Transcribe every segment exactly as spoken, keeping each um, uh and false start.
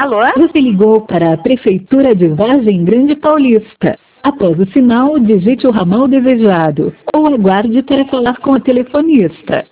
Alô? Você ligou para a Prefeitura de Vargem Grande Paulista. Após o sinal, digite o ramal desejado ou aguarde para falar com a telefonista.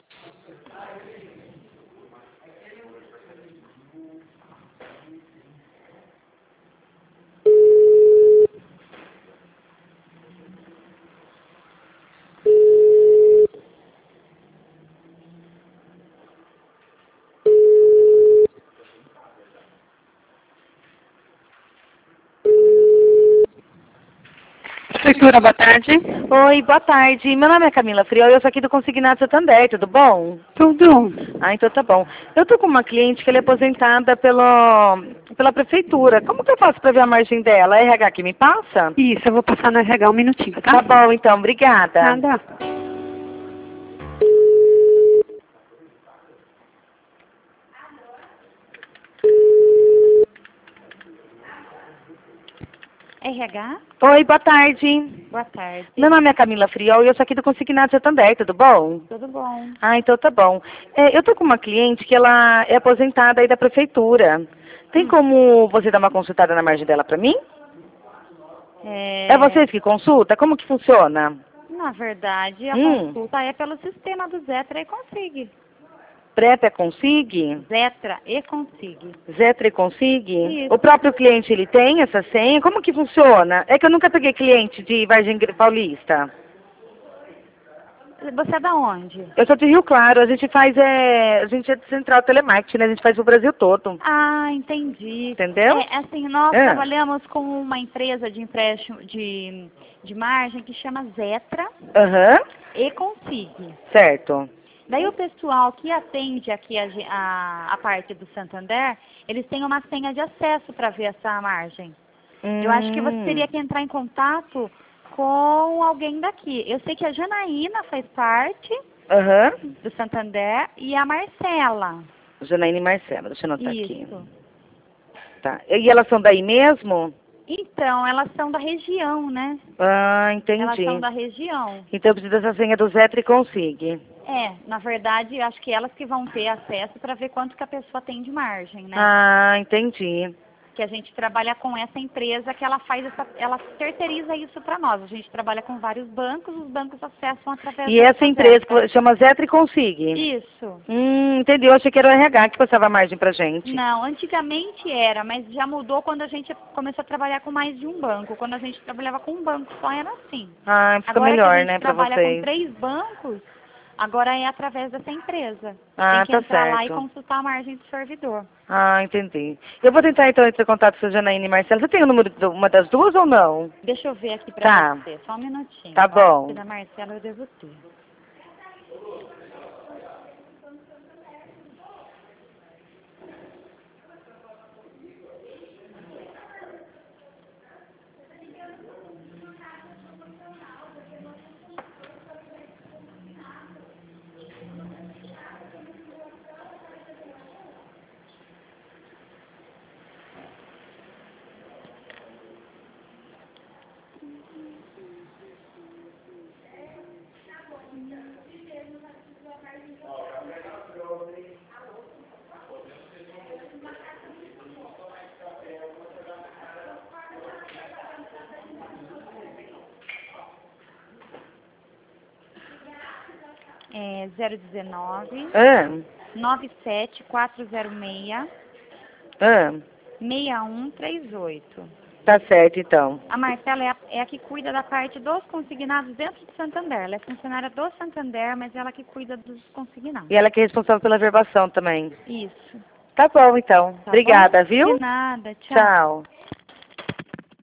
Prefeitura, boa tarde. Oi, boa tarde. Meu nome é Camila Friol e eu sou aqui do Consignado Santander, tudo bom? Tudo. Ah, então tá bom. Eu tô com uma cliente que ela é aposentada pelo, pela prefeitura. Como que eu faço para ver a margem dela? É R H que me passa? Isso, eu vou passar no R H um minutinho, tá? Tá bom, então. Obrigada. Nada. R H? Oi, boa tarde. Boa tarde. Meu nome é Camila Friol e eu sou aqui do Consignado Santander, tudo bom? Tudo bom? Ah, então tá bom. É, eu tô com uma cliente que ela é aposentada aí da prefeitura. Tem como você dar uma consultada na margem dela pra mim? É... É vocês que consulta? Como que funciona? Na verdade, a Hum. consulta é pelo sistema do Zetra e Consig. Preta Consig? Zetra e Consig. Zetra e Consig? Isso. O próprio cliente, ele tem essa senha? Como que funciona? É que eu nunca peguei cliente de Vargem Grande Paulista. Você é da onde? Eu sou de Rio Claro, a gente faz, é, a gente é de Central Telemarketing, né? A gente faz pro Brasil todo. Ah, entendi. Entendeu? É, assim, nós É. trabalhamos com uma empresa de empréstimo de, de margem que chama Zetra Aham, e Consig. certo. Daí o pessoal que atende aqui a, ge- a, a parte do Santander, eles têm uma senha de acesso para ver essa margem. Eu acho que você Hum. teria que entrar em contato com alguém daqui. Eu sei que a Janaína faz parte Aham, do Santander e a Marcela. Janaína e Marcela, deixa eu anotar aqui. Isso. Tá. E elas são daí mesmo? Então, elas são da região, né? Ah, Elas entendi. são da região. Então eu preciso dessa senha do Zetra e Consig. É, na verdade, eu acho que elas que vão ter acesso para ver quanto que a pessoa tem de margem, né? Ah, entendi. Que a gente trabalha com essa empresa que ela faz essa, ela terceiriza isso para nós. A gente trabalha com vários bancos, os bancos acessam através E dessa essa empresa Zetra. que chama Zetra e Consig? Isso. Hum, entendi. Eu achei que era o R H que passava a margem pra gente. Não, antigamente era, mas já mudou quando a gente começou a trabalhar com mais de um banco. Quando a gente trabalhava com um banco só era assim. Ah, fica Agora melhor, que a gente né, pra trabalha vocês. com três bancos, agora é através dessa empresa. Ah, Tem que tá entrar lá e certo. consultar a margem do servidor. Ah, entendi. Eu vou tentar então entrar em contato com a Janaína e Marcela. Você tem o número de uma das duas ou não? Deixa eu ver aqui para Tá. você, só um minutinho. Tá Eu acho bom. que da Marcela eu devo ter. É zero dezenove, Ah, nove sete quatro zero seis, ah, seis um três oito. tá certo então. A Marcela é a, é a que cuida da parte dos consignados dentro do Santander. Ela é funcionária do Santander, mas ela que cuida dos consignados. E ela que é responsável pela verbação também. Isso. Tá bom então. Tá Obrigada, bom? viu? De nada. Tchau. Tchau.